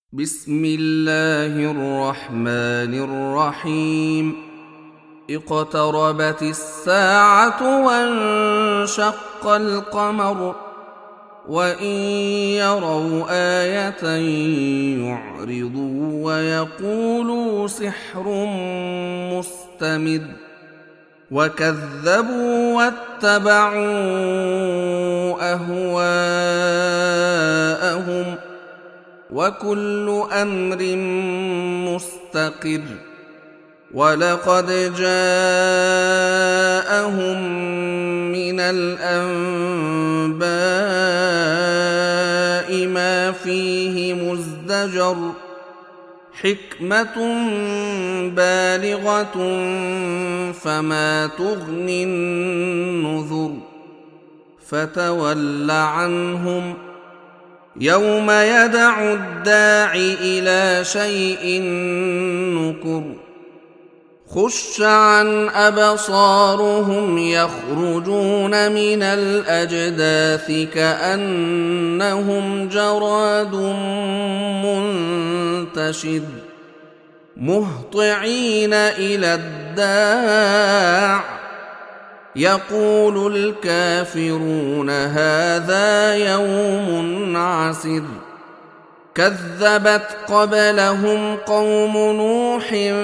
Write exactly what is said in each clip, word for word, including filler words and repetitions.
بسم الله الرحمن الرحيم. اقتربت الساعة وانشق القمر وإن يروا آية يعرضوا ويقولوا سحر مستمر وكذبوا واتبعوا أهواءهم وكل أمر مستقر. ولقد جاءهم من الأنباء ما فيه مزدجر حكمة بالغة فما تغني النذر. فتول عنهم يوم يدعو الداع إلى شيء نكر. خش عن أبصارهم يخرجون من الأجداث كأنهم جراد منتشر مهطعين إلى الداع يقول الكافرون هذا يوم عسر. كذبت قبلهم قوم نوح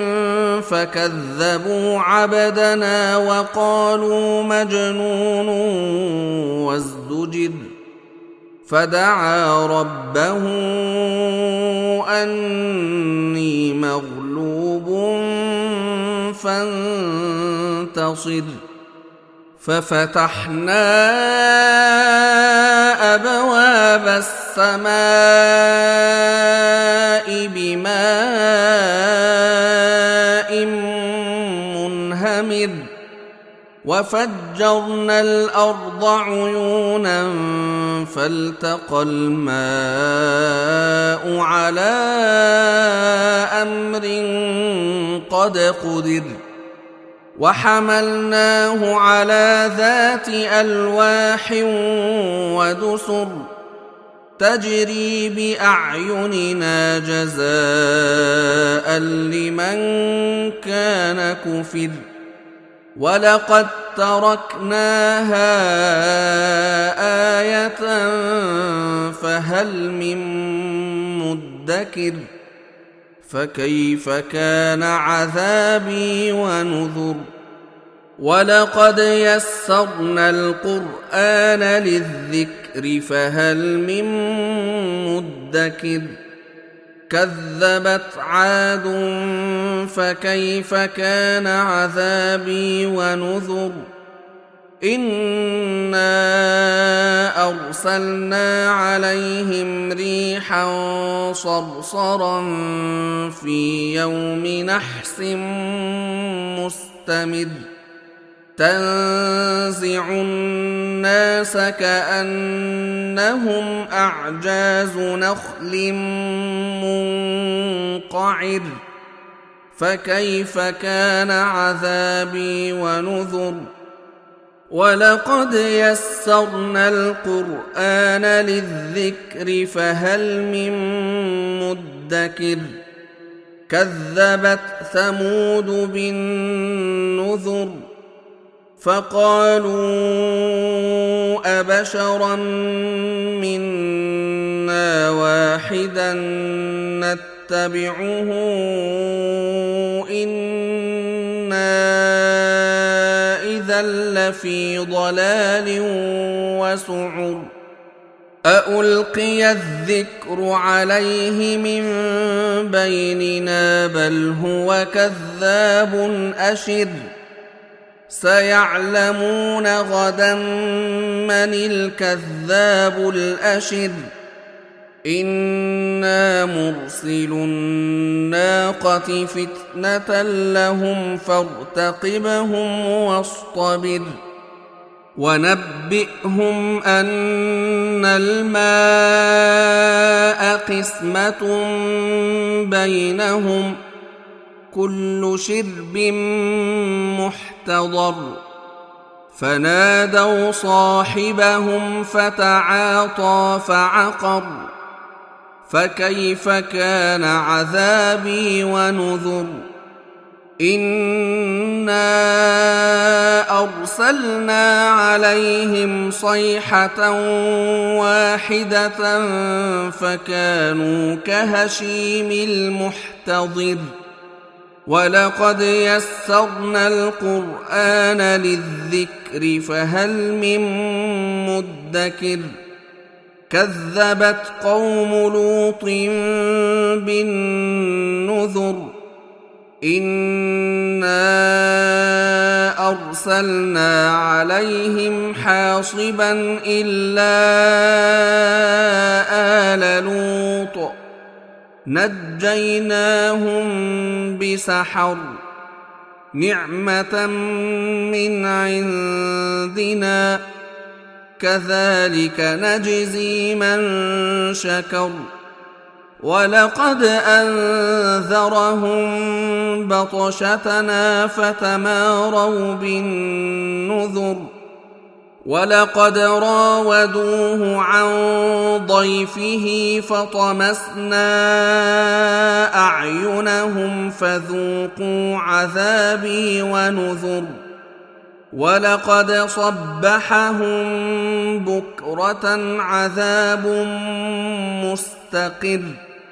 فكذبوا عبدنا وقالوا مجنون وازدجر. فدعا ربه أني مغلوب فانتصر. ففتحنا أبواب السماء بماء منهمر وفجرنا الأرض عيونا فالتقى الماء على أمر قد قدر. وحملناه على ذات ألواح ودسر تجري بأعيننا جزاء لمن كان كفر. ولقد تركناها آية فهل من مدكر. فكيف كان عذابي ونذر. ولقد يسرنا القرآن للذكر فهل من مدكر. كذبت عاد فكيف كان عذابي ونذر. إنا أرسلنا عليهم ريحا صرصرا في يوم نحس مستمر تنزع الناس كأنهم أعجاز نخل منقعر. فكيف كان عذابي ونذر. ولقد يسرنا القرآن للذكر فهل من مدكر. كذبت ثمود بالنذر فقالوا أبشرا منا واحدا نتبعه إنا إذا لفي ضلال وسعر. أألقي الذكر عليه من بيننا بل هو كذاب أشر. سيعلمون غدا من الكذاب الأشر. إنا مرسل الناقة فتنة لهم فارتقبهم واصطبر. ونبئهم أن الماء قسمة بينهم كل شرب محتضر. فنادوا صاحبهم فتعاطى فعقر فكيف كان عذابي ونذر إنا أرسلنا عليهم صيحة واحدة فكانوا كهشيم المحتضر ولقد يسرنا القرآن للذكر فهل من مدكر كذبت قوم لوط بالنذر إنا أرسلنا عليهم حاصبا إلا آل لوط نجيناهم بسحر نعمة من عندنا كذلك نجزي من شكر ولقد أنذرهم بطشتنا فتماروا بالنذر ولقد راودوه عن ضيفه فطمسنا أعينهم فذوقوا عذابي ونذر ولقد صبحهم بكرة عذاب مستقر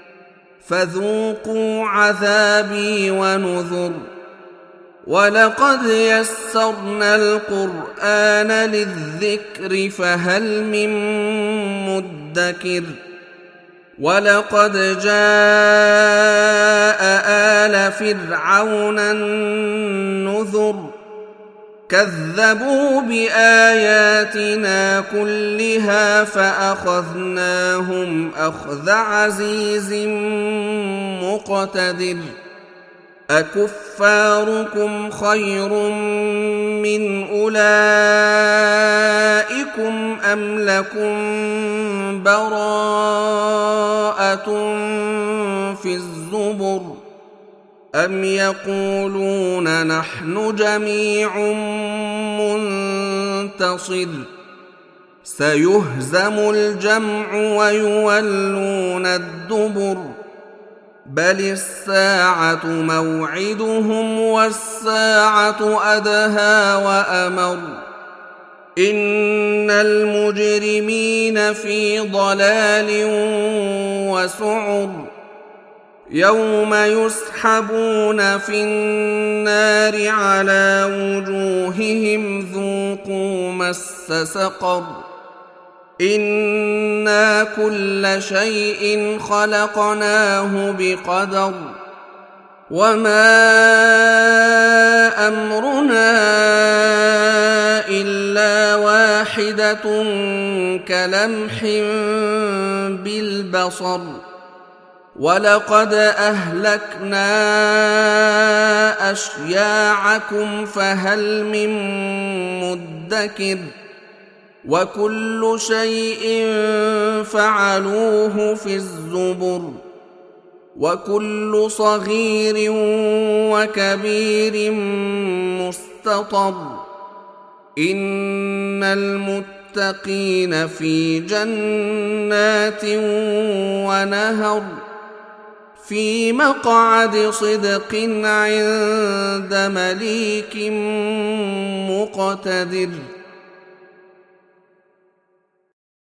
فذوقوا عذابي ونذر ولقد يسرنا القرآن للذكر فهل من مدكر ولقد جاء آل فرعون النذر كذبوا بآياتنا كلها فأخذناهم أخذ عزيز مقتدر أكفاركم خير من أولئكم أم لكم براءة في الزبر أم يقولون نحن جميع منتصر سيهزم الجمع ويولون الدبر بل الساعة موعدهم والساعة أدهى وأمر إن المجرمين في ضلال وسعر يوم يسحبون في النار على وجوههم ذوقوا مس سقر إنا كل شيء خلقناه بقدر وما أمرنا إلا واحدة كلمح بالبصر ولقد أهلكنا أشياعكم فهل من مدكر وكل شيء فعلوه في الزبر وكل صغير وكبير مستطر إن المتقين في جنات ونهر في مقعد صدق عند مليك مقتدر.